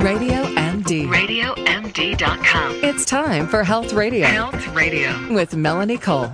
Radio MD. RadioMD.com. It's time for Health Radio. Health Radio. With Melanie Cole.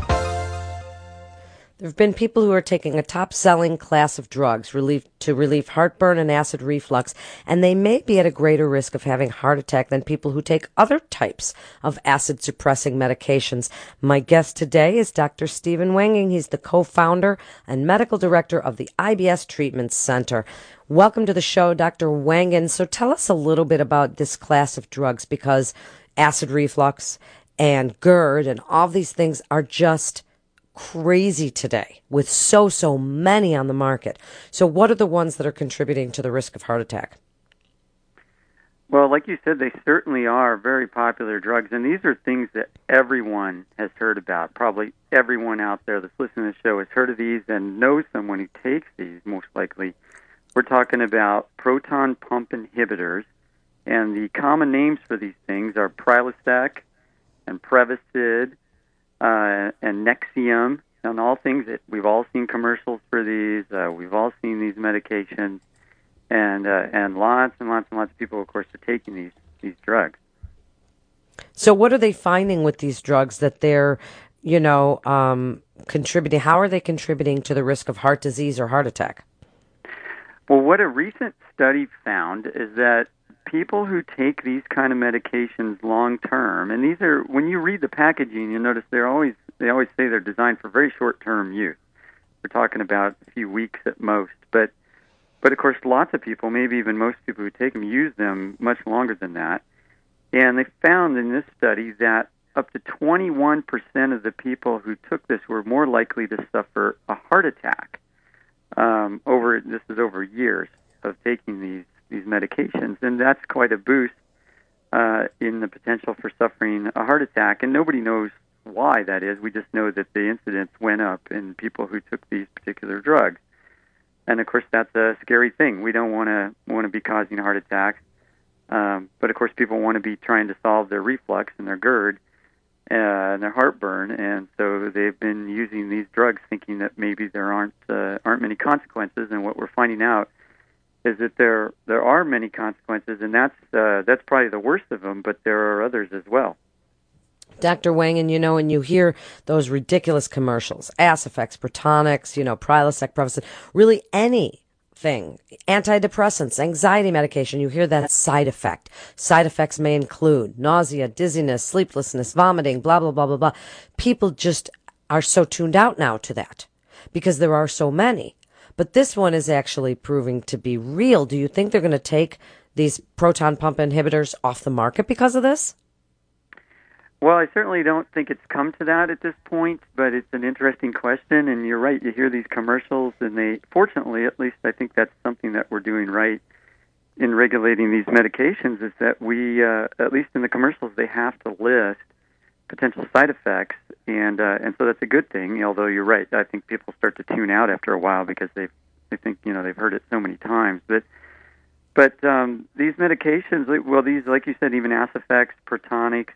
There have been people who are taking a top-selling class of drugs to relieve heartburn and acid reflux, and they may be at a greater risk of having a heart attack than people who take other types of acid-suppressing medications. My guest today is Dr. Stephen Wanging. He's the co-founder and medical director of the IBS Treatment Center. Welcome to the show, Dr. Wanging. So tell us a little bit about this class of drugs, because acid reflux and GERD and all these things are just crazy today with so many on the market. So what are the ones that are contributing to the risk of heart attack? Well, like you said, they certainly are very popular drugs, and these are things that everyone has heard about. Probably everyone out there that's listening to the show has heard of these and knows someone who takes these, most likely. We're talking about proton pump inhibitors, and the common names for these things are Prilosec and Prevacid, and Nexium, and all things that we've all seen commercials for these. We've all seen these medications, and lots of people, of course, are taking these drugs. So, what are they finding with these drugs that they're, contributing? How are they contributing to the risk of heart disease or heart attack? Well, what a recent study found is that people who take these kind of medications long term, and these are, when you read the packaging, you'll notice they always say they're designed for very short term use. We're talking about a few weeks at most, but of course, lots of people, maybe even most people who take them, use them much longer than that. And they found in this study that up to 21% of the people who took this were more likely to suffer a heart attack. This is over years of taking these medications, and that's quite a boost in the potential for suffering a heart attack. And nobody knows why that is. We just know that the incidence went up in people who took these particular drugs. And of course, that's a scary thing. We don't want to be causing heart attacks, but of course, people want to be trying to solve their reflux and their GERD and their heartburn, and so they've been using these drugs, thinking that maybe there aren't many consequences. And what we're finding out is that there are many consequences, and that's probably the worst of them, but there are others as well. Dr. Wanging, and you hear those ridiculous commercials, Asifex, Protonix, Prilosec, Prevacid, really anything, antidepressants, anxiety medication, you hear that side effect. Side effects may include nausea, dizziness, sleeplessness, vomiting, blah, blah, blah, blah, blah. People just are so tuned out now to that because there are so many. But this one is actually proving to be real. Do you think they're going to take these proton pump inhibitors off the market because of this? Well, I certainly don't think it's come to that at this point, but it's an interesting question, and you're right. You hear these commercials, and fortunately, at least I think that's something that we're doing right in regulating these medications, is that we, at least in the commercials, they have to list potential side effects, and so that's a good thing. Although you're right, I think people start to tune out after a while because they think they've heard it so many times. But these medications, these, like you said, even Asifex, Protonix,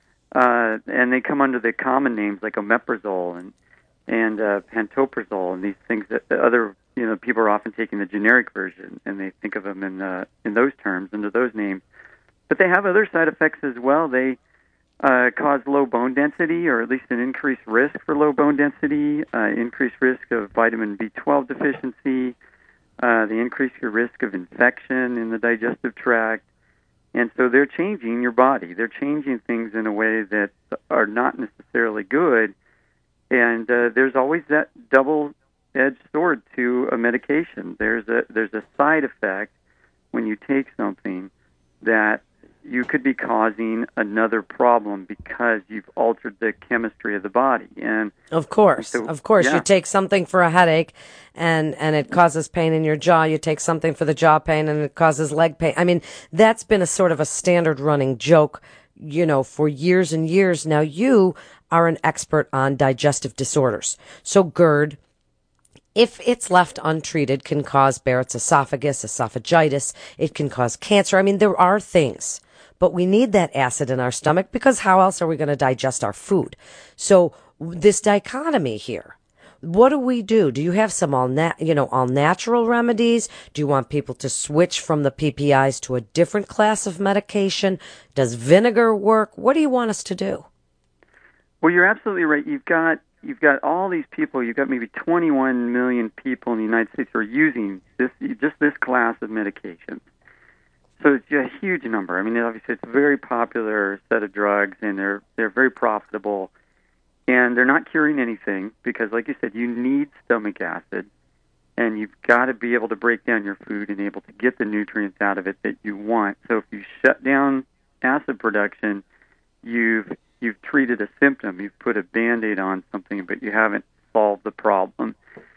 and they come under the common names like omeprazole and pantoprazole, and these things that the other people are often taking the generic version, and they think of them in those terms, under those names. But they have other side effects as well. They cause low bone density, or at least an increased risk for low bone density, increased risk of vitamin B12 deficiency. They increase your risk of infection in the digestive tract. And so they're changing your body. They're changing things in a way that are not necessarily good. And there's always that double-edged sword to a medication. There's a side effect when you take something that you could be causing another problem because you've altered the chemistry of the body. And of course, yeah. You take something for a headache and it causes pain in your jaw. You take something for the jaw pain and it causes leg pain. I mean, that's been a sort of a standard running joke, for years and years. Now, you are an expert on digestive disorders. So GERD, if it's left untreated, can cause Barrett's esophagus, esophagitis. It can cause cancer. I mean, there are things. But we need that acid in our stomach because how else are we going to digest our food? So this dichotomy here, What do we do? Do you have some all natural remedies? Do you want people to switch from the PPIs to a different class of medication? Does vinegar work? What do you want us to do? Well, you're absolutely right. You've got all these people. You've got maybe 21 million people in the United States who are using this class of medications. So it's a huge number. I mean, obviously, it's a very popular set of drugs, and they're very profitable. And they're not curing anything because, like you said, you need stomach acid, and you've got to be able to break down your food and able to get the nutrients out of it that you want. So if you shut down acid production, you've treated a symptom. You've put a Band-Aid on something, but you haven't solved the problem.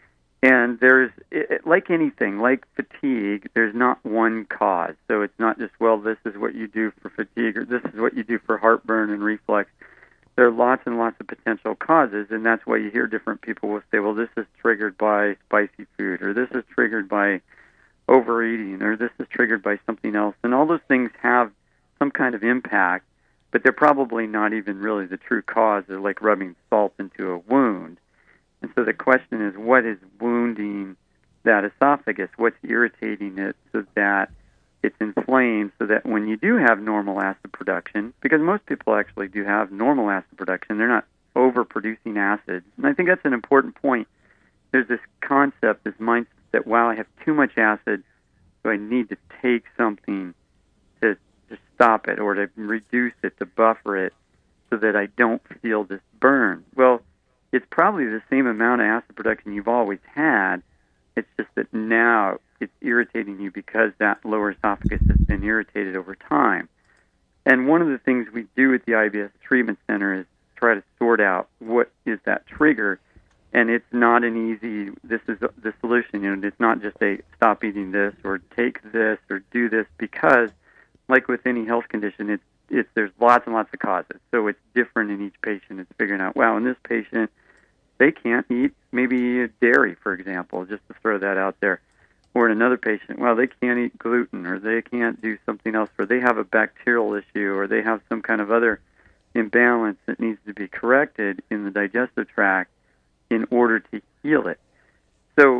And like anything, like fatigue, there's not one cause. So it's not just, well, this is what you do for fatigue or this is what you do for heartburn and reflux. There are lots and lots of potential causes, and that's why you hear different people will say, well, this is triggered by spicy food, or this is triggered by overeating, or this is triggered by something else. And all those things have some kind of impact, but they're probably not even really the true cause. They're like rubbing salt into a wound. And so the question is, what is wounding that esophagus? What's irritating it so that it's inflamed, so that when you do have normal acid production, because most people actually do have normal acid production, they're not overproducing acid. And I think that's an important point. There's this concept, this mindset that, wow, I have too much acid, so I need to take something to stop it or to reduce it, to buffer it, so that I don't feel this burn. Well, it's probably the same amount of acid production you've always had. It's just that now it's irritating you because that lower esophagus has been irritated over time. And one of the things we do at the IBS Treatment Center is try to sort out what is that trigger. And it's not an easy, this is the solution. It's not just a stop eating this or take this or do this, because like with any health condition, there's lots and lots of causes. So it's different in each patient. It's figuring out, wow, in this patient, they can't eat maybe dairy, for example, just to throw that out there. Or in another patient, well, they can't eat gluten, or they can't do something else, or they have a bacterial issue, or they have some kind of other imbalance that needs to be corrected in the digestive tract in order to heal it. So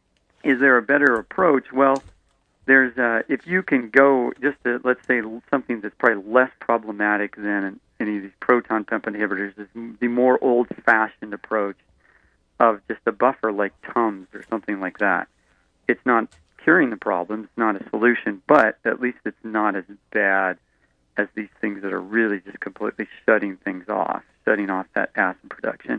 is there a better approach? Well, there's if you can go just to, let's say, something that's probably less problematic than any of these proton pump inhibitors, is the more old-fashioned approach of just a buffer like Tums or something like that. It's not curing the problem, it's not a solution, but at least it's not as bad as these things that are really just completely shutting off that acid production.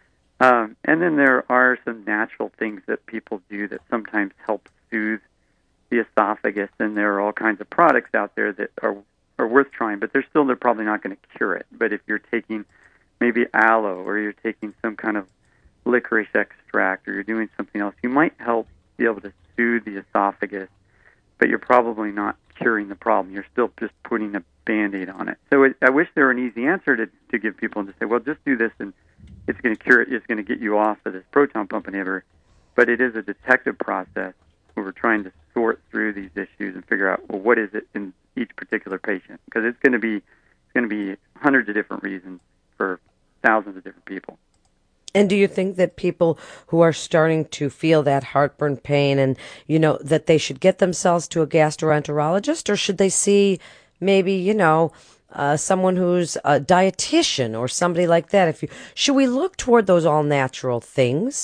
And then there are some natural things that people do that sometimes help soothe the esophagus, and there are all kinds of products out there that are worth trying, but they're probably not going to cure it. But if you're taking maybe aloe, or you're taking some kind of licorice extract, or you're doing something else, you might help be able to soothe the esophagus, but you're probably not curing the problem. You're still just putting a Band-Aid on it. So I wish there were an easy answer to give people and to say, well, just do this and it's going to cure it, it's going to get you off of this proton pump inhibitor. But it is a detective process where we're trying to sort through these issues and figure out, well, what is it in each particular patient? Because it's going to be hundreds of different reasons for thousands of different people. And do you think that people who are starting to feel that heartburn pain and, that they should get themselves to a gastroenterologist, or should they see maybe, someone who's a dietitian or somebody like that? Should we look toward those all-natural things?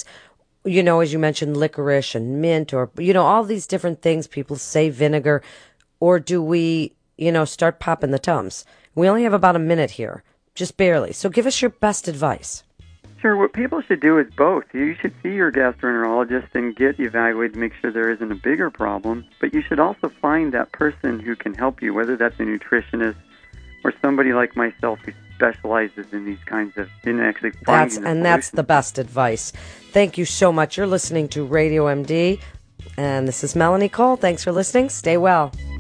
As you mentioned, licorice and mint, or, all these different things. People say vinegar. Or do we, start popping the Tums? We only have about a minute here, just barely. So give us your best advice. Sure. What people should do is both. You should see your gastroenterologist and get evaluated to make sure there isn't a bigger problem, but you should also find that person who can help you, whether that's a nutritionist or somebody like myself who specializes in these kinds of, in actually finding the solution. That's the best advice. Thank you so much. You're listening to Radio MD, and this is Melanie Cole. Thanks for listening. Stay well.